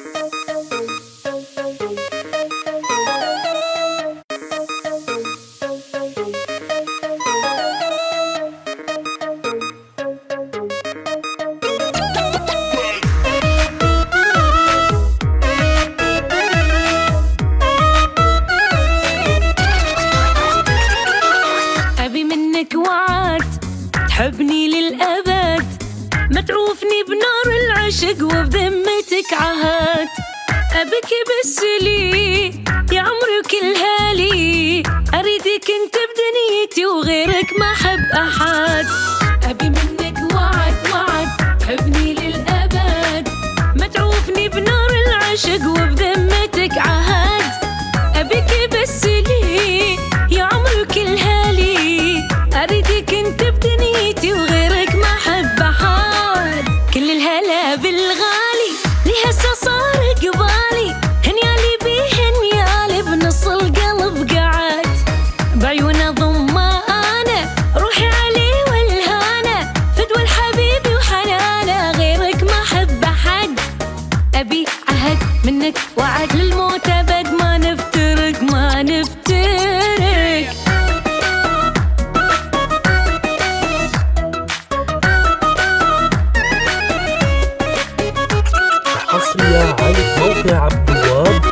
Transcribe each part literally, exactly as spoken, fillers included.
تحبني للأبد، ما تعوفني بنار العشق وبذمتك عهد. أبيك بس لي يا عمري وكلها لي، أريدك انت بدنيتي وغيرك ما أحب أحد. أبي منك وعد وعد، تحبني للأبد، ما تعوفني بنار العشق وبذمتك عهد. أبيك بس لي يا عمري وكلها لي، أريدك انت بدنيتي وغيرك ما أحب أحد. كل الهلا بالغالي لي هسه صار قبالي، هنيالي بيه هنيالي بنص القلب قعد. بعيونه ضمه أنا روحي عليه والهانة، فدوى الحبيبي وحنانة غيرك ما أحب أحد. أبي عهد منك وعد للموت أبد، ما نفترق ما نفترق. حصرية على موقع عبد الوهاب.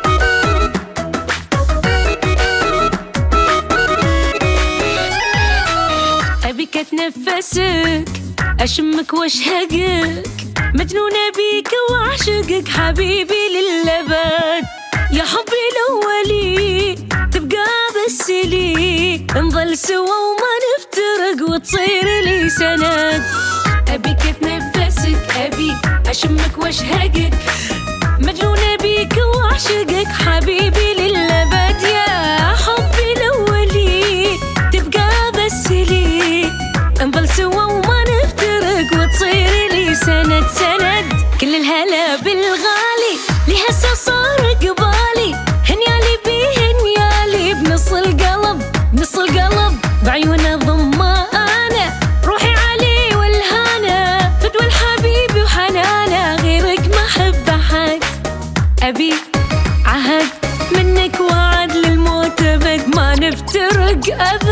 أبيك أتنفسك أشمك وأشهقك، مجنونة بيك وأعشقك حبيبي للأبد. يا حبي الأولي تبقى بس لي، نظل سوا وما نفترق وتصير لي سند. أبيك أتنفسك أبي أشمك وأشهقك، مجنونة بيك وأعشقك حبيبي للأبد. يا حبي الأولي تبقى بس لي، نظل سوا وما نفترق وتصير لي سند سند. كل الهلا بالغالي لي هسه صار قبالي، هنيالي بيه هنيالي بنص القلب بنص القلب. بعيونه ضمه أنا روحي عليه والهانة، فدوى الحبيبي وحنانة غيرك ما أحب أحد. أبي عهد منك وعد للموت أبد، ما نفترق أبد.